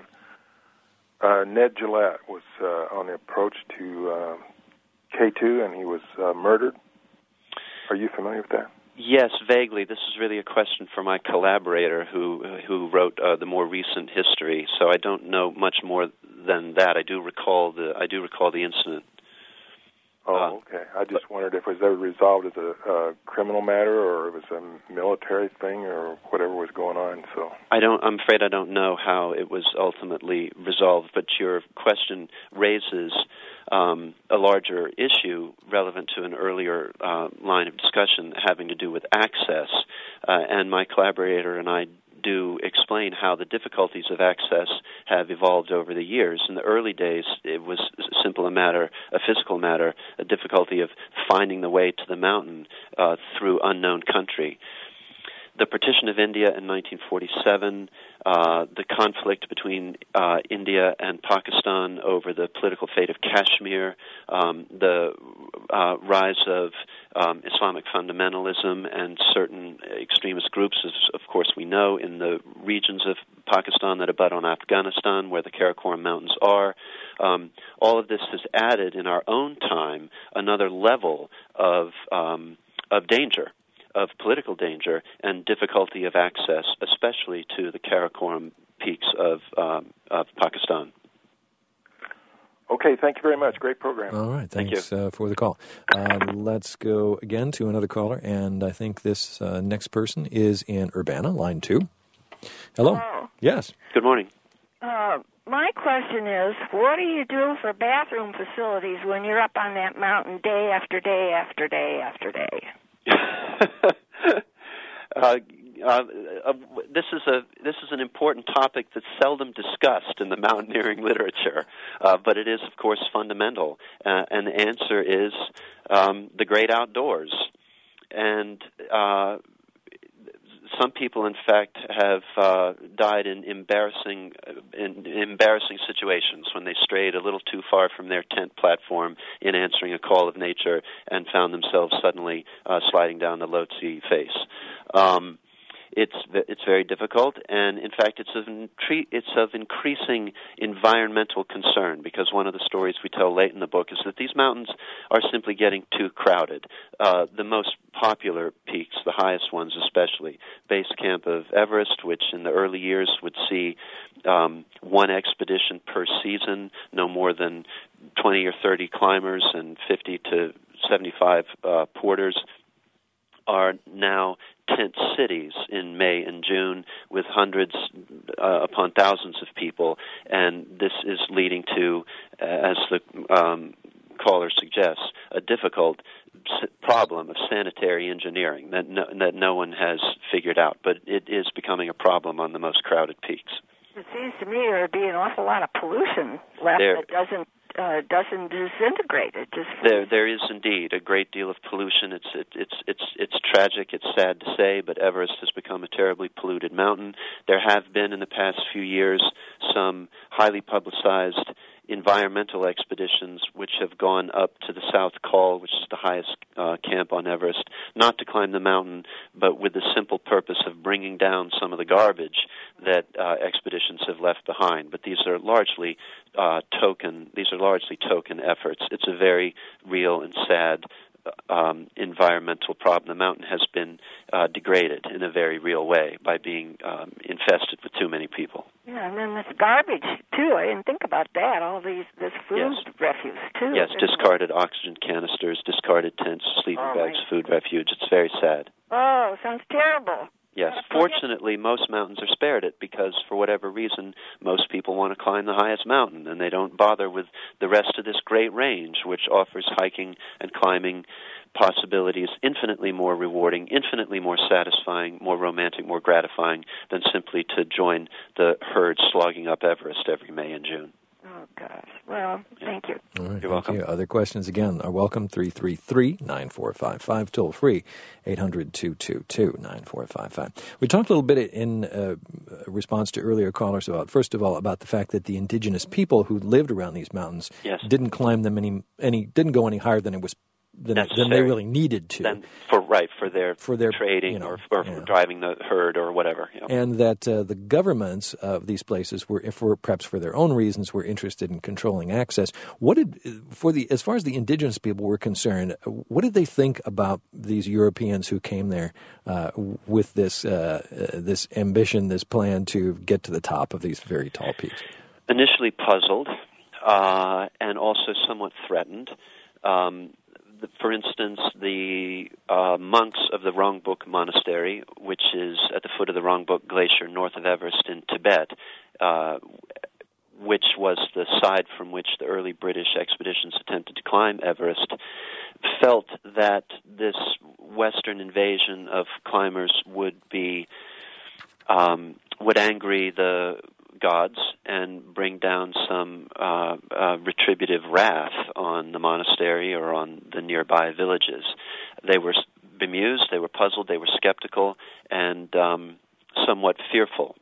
Uh, Ned Gillette was uh, on the approach to uh, K two, and he was uh, murdered. Are you familiar with that? Yes, vaguely. This is really a question for my collaborator who who wrote uh, the more recent history. So I don't know much more than that. I do recall the I do recall the incident. Oh, uh, okay. I just wondered if it was ever resolved as a uh, criminal matter, or it was a military thing, or whatever was going on. So I don't. I'm afraid I don't know how it was ultimately resolved. But your question raises um, a larger issue relevant to an earlier uh, line of discussion having to do with access. Uh, and my collaborator and I do explain how the difficulties of access have evolved over the years. In the early days, it was simple a matter, a physical matter, a difficulty of finding the way to the mountain uh, through unknown country. The partition of India in nineteen forty-seven, uh, the conflict between uh, India and Pakistan over the political fate of Kashmir, um, the uh, rise of um, Islamic fundamentalism and certain extremist groups, as of course we know, in the regions of Pakistan that abut on Afghanistan, where the Karakoram Mountains are. Um, all of this has added, in our own time, another level of um, of danger. of political danger and difficulty of access, especially to the Karakoram peaks of um, of Pakistan. Okay, thank you very much. Great program. All right, thanks thank you. Uh, for the call. Uh, let's go again to another caller, and I think this uh, next person is in Urbana, line two. Hello. Hello. Yes. Good morning. Uh, my question is, what do you do for bathroom facilities when you're up on that mountain day after day after day after day? uh, uh, uh, this is a this is an important topic that's seldom discussed in the mountaineering literature, uh, but it is, of course, fundamental. Uh, and the answer is um, the great outdoors. And uh, some people, in fact, have uh, died in embarrassing in embarrassing situations when they strayed a little too far from their tent platform in answering a call of nature and found themselves suddenly uh, sliding down the Lhotse face. Um, it's it's very difficult, and in fact, it's of incre- it's of increasing environmental concern, because one of the stories we tell late in the book is that these mountains are simply getting too crowded. Uh, the most popular peaks, the highest ones especially, base camp of Everest, which in the early years would see um, one expedition per season, no more than twenty or thirty climbers and fifty to seventy-five uh, porters, are now tent cities in May and June with hundreds uh, upon thousands of people, and this is leading to, uh, as the um, caller suggests, a difficult s- problem of sanitary engineering that no, that no one has figured out, but it is becoming a problem on the most crowded peaks. It seems to me there would be an awful lot of pollution left there, that doesn't uh, doesn't disintegrate. It just there there is indeed a great deal of pollution. It's it, it's it's it's tragic. It's sad to say, but Everest has become a terribly polluted mountain. There have been in the past few years some highly publicized environmental expeditions which have gone up to the South Col, which is the highest uh, camp on Everest, not to climb the mountain, but with the simple purpose of bringing down some of the garbage that uh, expeditions have left behind. But these are largely uh, token. These are largely token efforts. It's a very real and sad Um, environmental problem. The mountain has been uh, degraded in a very real way by being um, infested with too many people. Yeah, and then this garbage too. I didn't think about that. All these this food yes. refuse too. Yes, discarded oxygen canisters, discarded tents, sleeping oh, bags, right. food refuge. It's very sad. Oh, sounds terrible. Yes, fortunately, most mountains are spared it because, for whatever reason, most people want to climb the highest mountain, and they don't bother with the rest of this great range, which offers hiking and climbing possibilities infinitely more rewarding, infinitely more satisfying, more romantic, more gratifying than simply to join the herd slogging up Everest every May and June. Oh, gosh. Well, thank you. All right, You're thank welcome. You. Other questions, again, are welcome. three three three, nine four five five, toll free, eight hundred, two two two, nine four five five. We talked a little bit in uh, response to earlier callers about, first of all, about the fact that the indigenous people who lived around these mountains yes. didn't climb them any, any, didn't go any higher than it was Than, than they really needed to. Then for right for their for their trading you know, or, or yeah. for driving the herd or whatever. You know. And that uh, the governments of these places were, if were perhaps for their own reasons, were interested in controlling access. What did for the as far as the indigenous people were concerned, what did they think about these Europeans who came there uh, with this uh, uh, this ambition, this plan to get to the top of these very tall peaks? Initially puzzled, uh, and also somewhat threatened. Um, For instance, the uh, monks of the Rongbuk Monastery, which is at the foot of the Rongbuk Glacier north of Everest in Tibet, uh, which was the side from which the early British expeditions attempted to climb Everest, felt that this Western invasion of climbers would be um, would angry the gods and bring down some uh, uh, retributive wrath on the monastery or on the nearby villages. They were bemused, they were puzzled, they were skeptical, and um, somewhat fearful.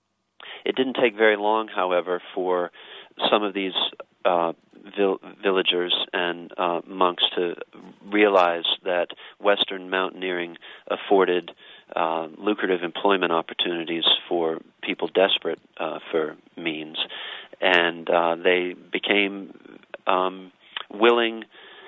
It didn't take very long, however, for some of these uh, vill- villagers and uh, monks to realize that Western mountaineering afforded uh, lucrative employment opportunities for people desperate uh, for means, and uh, they became um, willing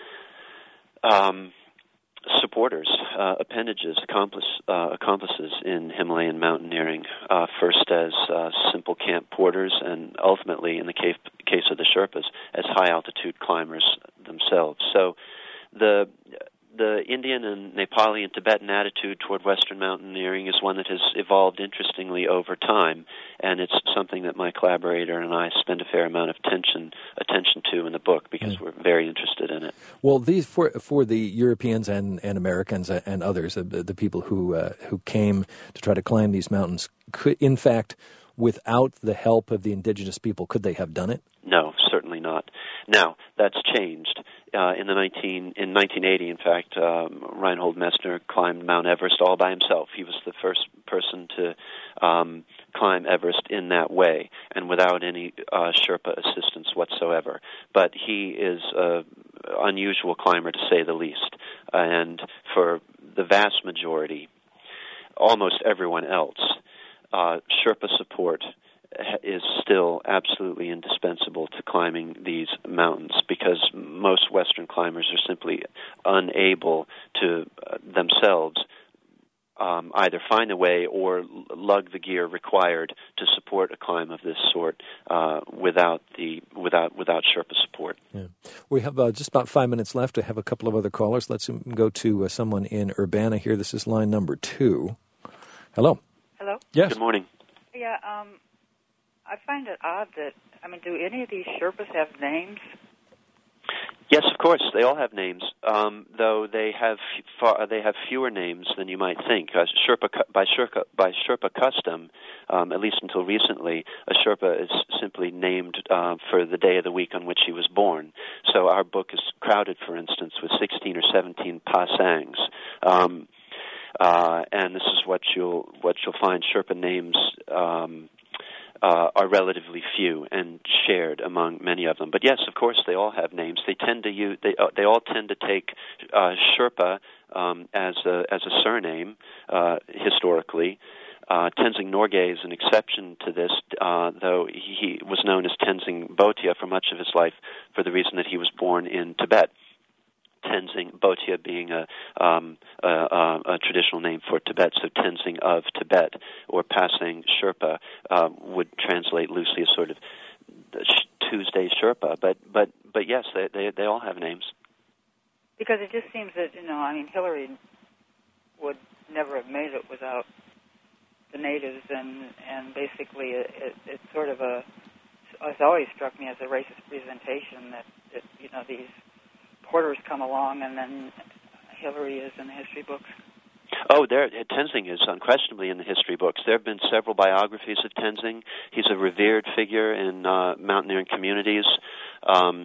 um, supporters, uh, appendages, accomplice, uh, accomplices in Himalayan mountaineering, uh, first as uh, simple camp porters and ultimately, in the case, case of the Sherpas, as high-altitude climbers themselves. So the the Indian and Nepali and Tibetan attitude toward Western mountaineering is one that has evolved interestingly over time, and it's something that my collaborator and I spend a fair amount of attention attention to in the book because mm. we're very interested in it. Well, these for for the Europeans and, and Americans and others, the, the people who uh, who came to try to climb these mountains, could, in fact, without the help of the indigenous people, could they have done it? No, certainly not. Now, that's changed. Uh, in the nineteen in nineteen eighty, in fact, um, Reinhold Messner climbed Mount Everest all by himself. He was the first person to um, climb Everest in that way, and without any uh, Sherpa assistance whatsoever. But he is an unusual climber, to say the least. And for the vast majority, almost everyone else, uh, Sherpa support is still absolutely indispensable to climbing these mountains, because most Western climbers are simply unable to uh, themselves um, either find a way or lug the gear required to support a climb of this sort uh, without the without without Sherpa support. Yeah. We have uh, just about five minutes left. I have a couple of other callers. Let's go to uh, someone in Urbana here. This is line number two. Hello. Hello. Yes. Good morning. Yeah. Um. I find it odd that, I mean, do any of these Sherpas have names? Yes, of course, they all have names, um, though they have far, they have fewer names than you might think. Uh, Sherpa, by Sherpa by Sherpa custom, um, at least until recently, a Sherpa is simply named uh, for the day of the week on which he was born. So our book is crowded, for instance, with sixteen or seventeen pasangs. Um, uh, and this is what you'll what you'll find. Sherpa names Um, Uh, are relatively few and shared among many of them. But yes, of course, they all have names. They tend to use they uh, they all tend to take uh, Sherpa um, as a as a surname uh, historically. Uh, Tenzing Norgay is an exception to this, uh, though he, he was known as Tenzing Botia for much of his life for the reason that he was born in Tibet. Tenzing Botia being a, um, a, a, a traditional name for Tibet, so Tenzing of Tibet or Pasang Sherpa uh, would translate loosely as sort of Tuesday Sherpa. But but but yes, they they, they all have names. Because it just seems that, you know, I mean, Hillary would never have made it without the natives, and and basically it, it, it's sort of a. It's always struck me as a racist presentation that, that you know these. Porters come along, and then Hillary is in the history books. Oh, there, Tenzing is unquestionably in the history books. There have been several biographies of Tenzing. He's a revered figure in uh, mountaineering communities. Um,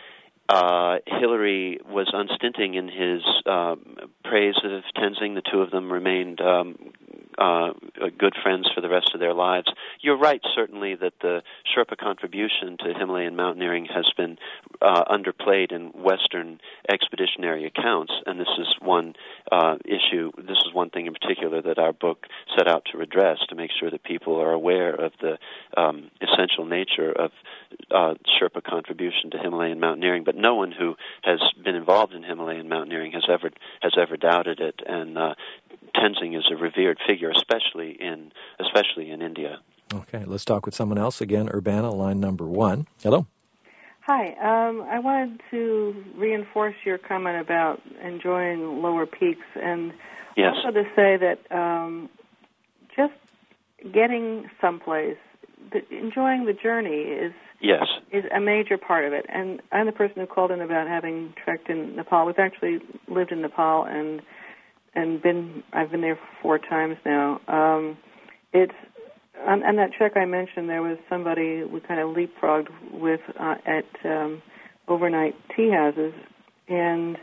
uh, Hillary was unstinting in his uh, praise of Tenzing. The two of them remained um, uh, good friends for the rest of their lives. You're right, certainly, that the Sherpa contribution to Himalayan mountaineering has been uh, underplayed in Western expeditionary accounts, and this is one uh, issue, this is one thing in particular that our book set out to redress, to make sure that people are aware of the um, essential nature of uh, Sherpa contribution to Himalayan mountaineering. But no one who has been involved in Himalayan mountaineering has ever has ever doubted it, and uh, Tenzing is a revered figure, especially in especially in India. Okay, let's talk with someone else again. Urbana, line number one. Hello. Hi. Um, I wanted to reinforce your comment about enjoying lower peaks, and yes. also to say that um, just getting someplace, the, enjoying the journey is yes is a major part of it. And I'm the person who called in about having trekked in Nepal. We've actually lived in Nepal and and been I've been there four times now. Um, it's On, on that trek I mentioned, there was somebody we kind of leapfrogged with uh, at um, overnight tea houses, and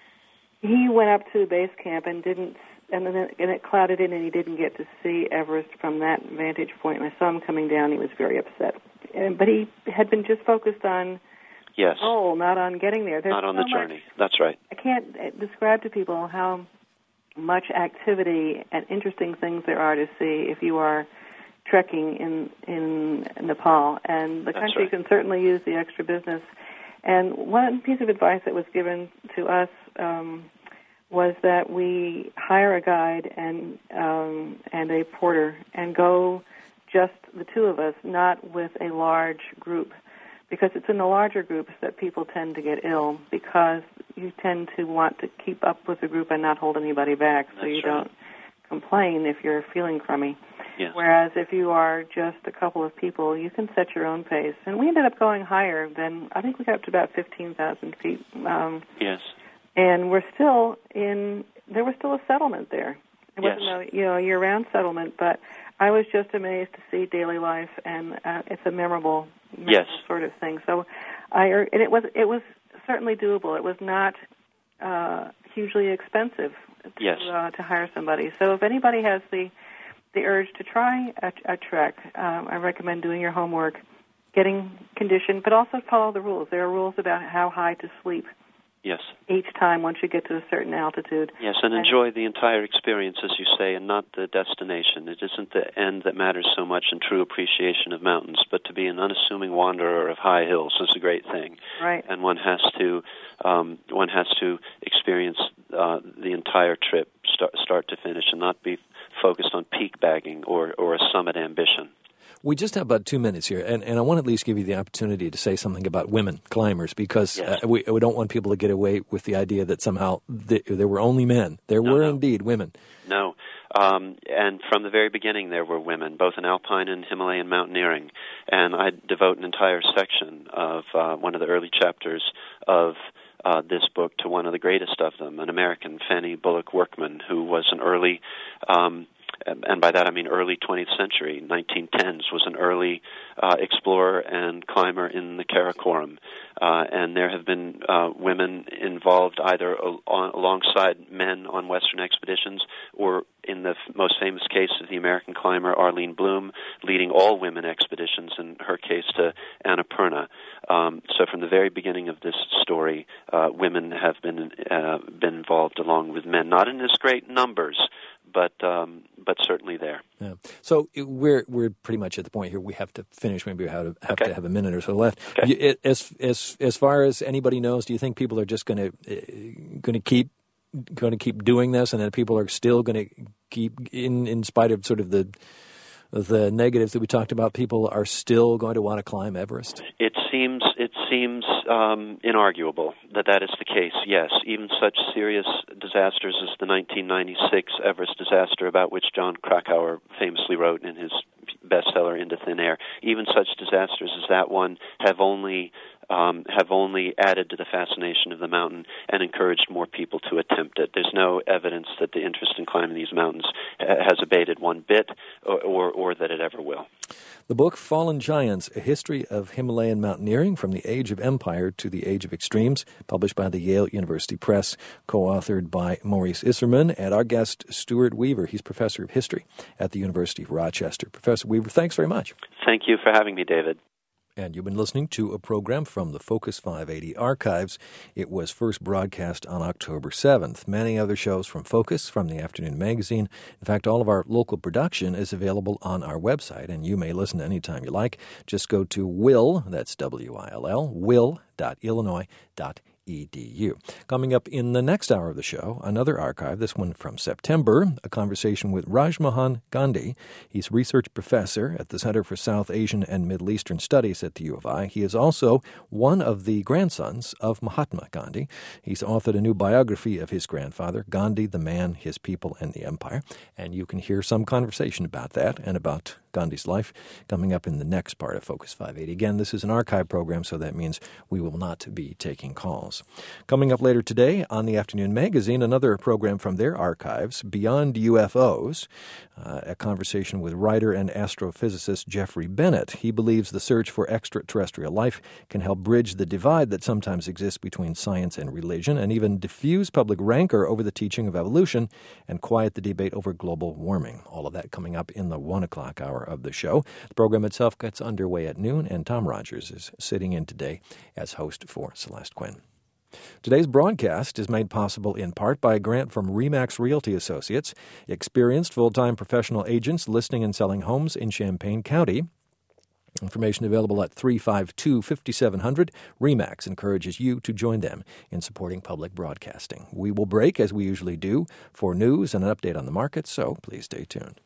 he went up to the base camp and didn't, and then it, and it clouded in, and he didn't get to see Everest from that vantage point. And I saw him coming down; he was very upset. And, but he had been just focused on yes, the goal, not on getting there. There's not on so the journey. Much, That's right. I can't describe to people how much activity and interesting things there are to see if you are trekking in in Nepal, and the That's country right. can certainly use the extra business. And one piece of advice that was given to us um, was that we hire a guide and um, and a porter and go just the two of us, not with a large group, because it's in the larger groups that people tend to get ill, because you tend to want to keep up with the group and not hold anybody back, so That's you right. don't complain if you're feeling crummy. Yes. Whereas if you are just a couple of people, you can set your own pace. And we ended up going higher than, I think we got up to about fifteen thousand feet. Um, yes. And we're still in, there was still a settlement there. It yes. wasn't a, you know, year-round settlement, but I was just amazed to see daily life, and uh, it's a memorable, memorable yes. sort of thing. So I, and it was, it was certainly doable. It was not uh, hugely expensive to, yes. uh, to hire somebody. So if anybody has the the urge to try a, a trek, um, I recommend doing your homework, getting conditioned, but also follow the rules. There are rules about how high to sleep Yes. Each time once you get to a certain altitude. Yes, and enjoy the entire experience, as you say, and not the destination. It isn't the end that matters so much in true appreciation of mountains, but to be an unassuming wanderer of high hills is a great thing. Right. And one has to um, one has to experience uh, the entire trip, start, start to finish, and not be focused on peak bagging or, or a summit ambition. We just have about two minutes here, and, and I want to at least give you the opportunity to say something about women climbers, because yes. uh, we, we don't want people to get away with the idea that somehow th- there were only men. There no, were no. indeed women. No. Um, and from the very beginning there were women, both in alpine and Himalayan mountaineering. And I devote an entire section of uh, one of the early chapters of uh, this book to one of the greatest of them, an American, Fanny Bullock Workman, who was an early... Um, and by that I mean early twentieth century, nineteen tens, was an early uh, explorer and climber in the Karakoram. Uh, and there have been uh, women involved either al- alongside men on Western expeditions, or in the f- most famous case of the American climber Arlene Bloom, leading all women expeditions, in her case to Annapurna. Um, so from the very beginning of this story, uh, women have been uh, been involved along with men, not in as great numbers, but um, but certainly there. Yeah. So it, we're we're pretty much at the point here. We have to finish. Maybe we have to have, okay. to have a minute or so left. Okay. You, it, as as as far as anybody knows, do you think people are just going to uh, going to keep going to keep doing this, and then people are still going to keep, in in spite of sort of the the negatives that we talked about, people are still going to want to climb Everest? It seems it seems um, inarguable that that is the case, yes. Even such serious disasters as the nineteen ninety-six Everest disaster, about which John Krakauer famously wrote in his bestseller Into Thin Air, even such disasters as that one have only um, have only added to the fascination of the mountain and encouraged more people to attempt it. There's no evidence that the interest in climbing these mountains has abated one bit, or, or, or that it ever will. The book Fallen Giants, A History of Himalayan Mountaineering from the Age of Empire to the Age of Extremes, published by the Yale University Press, co-authored by Maurice Isserman, and our guest, Stuart Weaver. He's professor of history at the University of Rochester. Professor Weaver, thanks very much. Thank you for having me, David. And you've been listening to a program from the Focus five eighty archives. It was first broadcast on October seventh. Many other shows from Focus, from the afternoon magazine. In fact, all of our local production is available on our website, and you may listen anytime you like. Just go to will, that's W I L L, will dot illinois dot E D U. Coming up in the next hour of the show, another archive, this one from September, a conversation with Rajmohan Gandhi. He's research professor at the Center for South Asian and Middle Eastern Studies at the U of I. He is also one of the grandsons of Mahatma Gandhi. He's authored a new biography of his grandfather, Gandhi, the Man, His People, and the Empire. And you can hear some conversation about that and about Gandhi's life coming up in the next part of Focus five eighty. Again, this is an archive program, so that means we will not be taking calls. Coming up later today on the Afternoon Magazine, another program from their archives, Beyond U F Os, uh, a conversation with writer and astrophysicist Jeffrey Bennett. He believes the search for extraterrestrial life can help bridge the divide that sometimes exists between science and religion, and even diffuse public rancor over the teaching of evolution and quiet the debate over global warming. All of that coming up in the one o'clock hour of the show. The program itself gets underway at noon, and Tom Rogers is sitting in today as host for Celeste Quinn. Today's broadcast is made possible in part by a grant from Remax Realty Associates, experienced full-time professional agents listing and selling homes in Champaign County. Information available at three five two, five seven zero zero. Remax encourages you to join them in supporting public broadcasting. We will break, as we usually do, for news and an update on the market, so please stay tuned.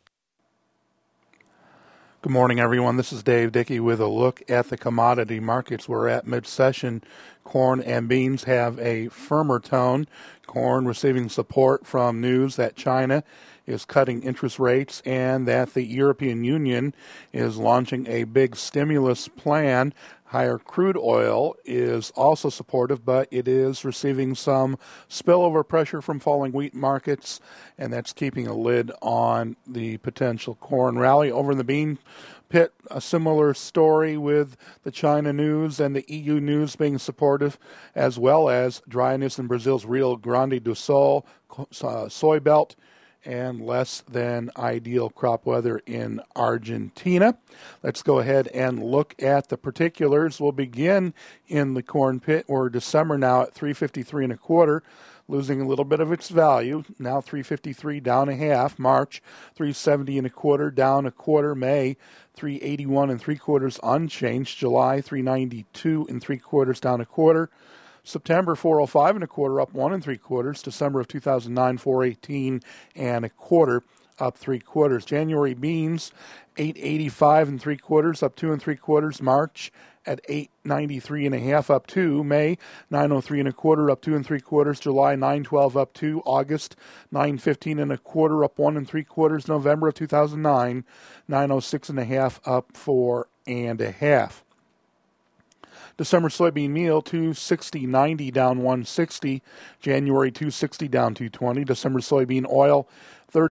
Good morning, everyone. This is Dave Dickey with a look at the commodity markets. We're at mid-session. Corn and beans have a firmer tone. Corn receiving support from news that China is cutting interest rates and that the European Union is launching a big stimulus plan. Higher crude oil is also supportive, but it is receiving some spillover pressure from falling wheat markets, and that's keeping a lid on the potential corn rally. Over in the bean pit, a similar story with the China news and the E U news being supportive, as well as dryness in Brazil's Rio Grande do Sul uh, soy belt, and less than ideal crop weather in Argentina. Let's go ahead and look at the particulars. We'll begin in the corn pit. We're December now at three fifty-three and a quarter, losing a little bit of its value. Now three fifty-three down a half. March three seventy and a quarter down a quarter. May three eighty-one and three quarters unchanged. July three ninety-two and three quarters down a quarter. September four oh five and a quarter up one and three quarters. December of two thousand nine four eighteen and a quarter up three quarters. January beans eight eighty-five and three quarters up two and three quarters. March at eight ninety-three and a half up two. May nine oh three and a quarter up two and three quarters. July nine twelve up two. August nine fifteen and a quarter up one and three quarters. November of two thousand nine nine oh six and a half up four and a half. December soybean meal two sixty ninety down one sixty. January two sixty down two twenty. December soybean oil